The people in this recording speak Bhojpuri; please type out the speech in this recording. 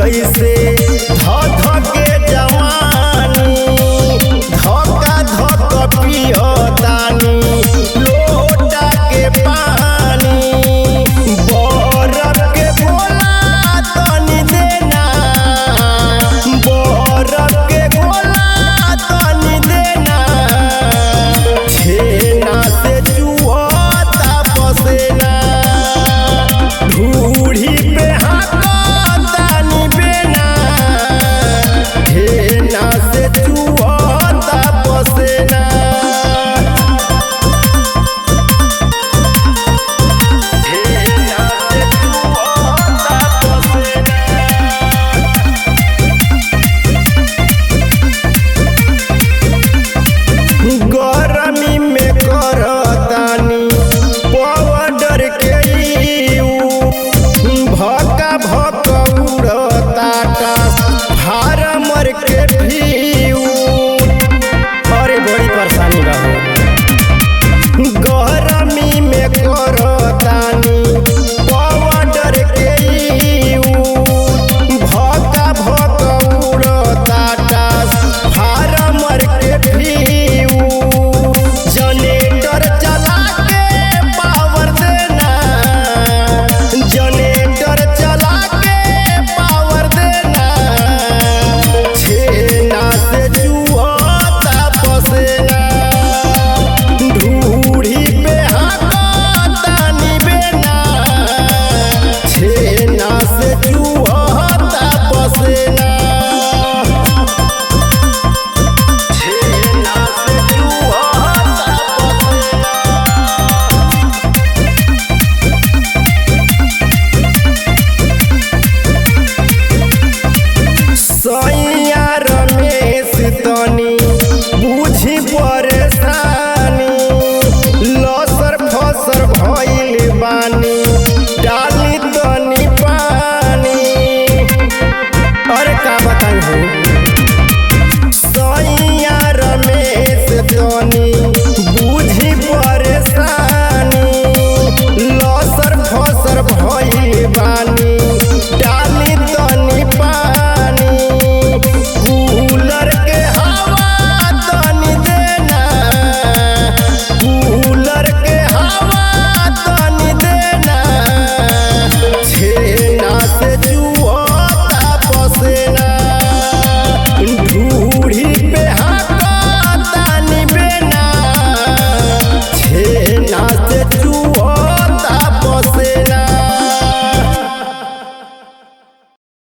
जैसे धक के जवानी धक्का धक पियतानी लोटा के पानी बरफ के गोला तनी देना बरफ के गोला तनी देना छेना से चुहता पसेना ढूढ़ी पे हाथनी बेना छेना से चुहता पसेना गरमी में करतानी पाउडर के भका भक उड़ता फार्मर के भीऊ अरे बड़ी परेशानी बा गरमी में करतानी पाउडर के भका भक उड़ता फार्मर के भीऊ जनरेटर चला के पावर देना जनरेटर चला के पावर देना छेना से चुहता पसेना ढूढ़ी पे हाथनी बेना छेना से चुहता पसेना